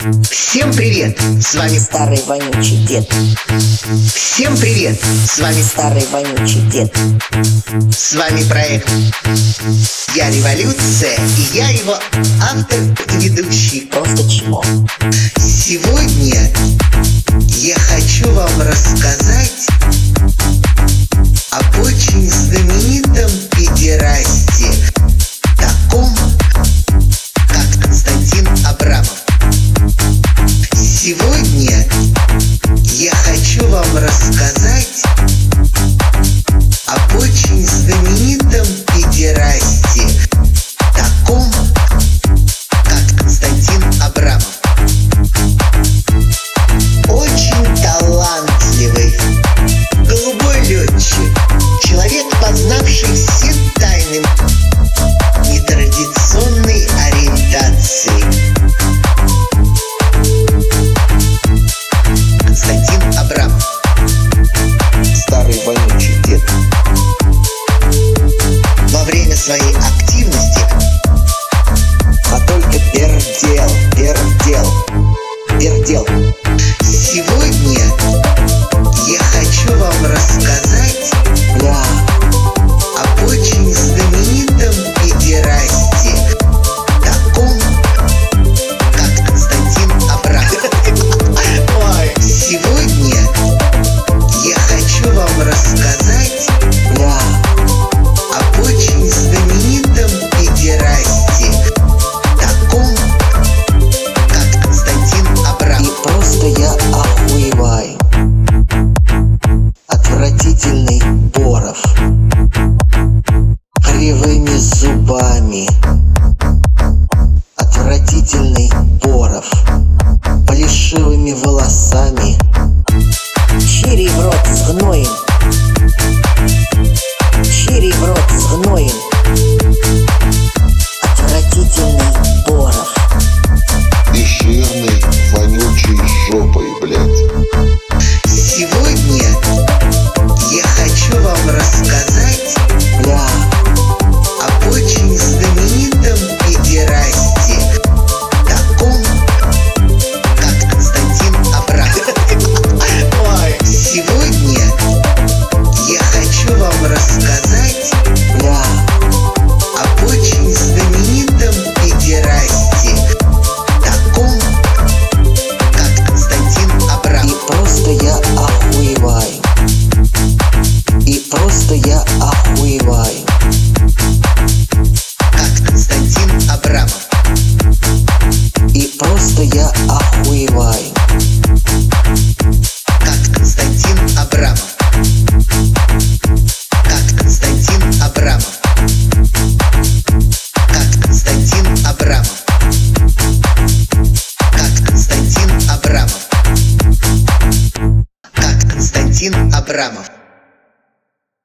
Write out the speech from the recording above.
Всем привет! С вами Старый вонючий дед. Всем привет! С вами Старый вонючий дед. С вами проект «Я революция» и я его автор и ведущий. Просто чмо. Сегодня я хочу вам рассказать об очень знаменитом педерасте, таком как Константин Абрамов. Сегодня я хочу вам рассказать об очень знаменитом педерасте, таком как Константин Абрамов. Очень талантливый, голубой летчик, человек, познавший все тайны нетрадиционной ориентации. Константин Абрамов. Старый вонючий дед. Во время своей активности только пердел. сегодня я хочу вам рассказать об очень знаменитом педерасте, таком как Константин Абрамов. Сегодня я хочу вам рассказать об очень знаменитом педерасте, таком как Константин Абрамов. И просто я охуеваю. Отвратительный Боров, кривыми зубами. Отвратительный Боров, плешивыми волосами. Чирий в рот с гноем. Чирий в рот с гноем. Отвратительный Боров. И жирной, вонючей жопой, блядь. Сегодня я хочу вам рассказать об очень знаменитом педерасте, таком как Константин Абрамов. Сегодня я хочу вам рассказать об очень знаменитом педерасте, таком как Константин Абрамов. И просто я охуеваю. И просто я охуеваю. Как Константин Абрамов. И просто я охуеваю. Как Константин Абрамов. Как Константин Абрамов. Как Константин Абрамов. Как Константин Абрамов. Как Константин Абрамов.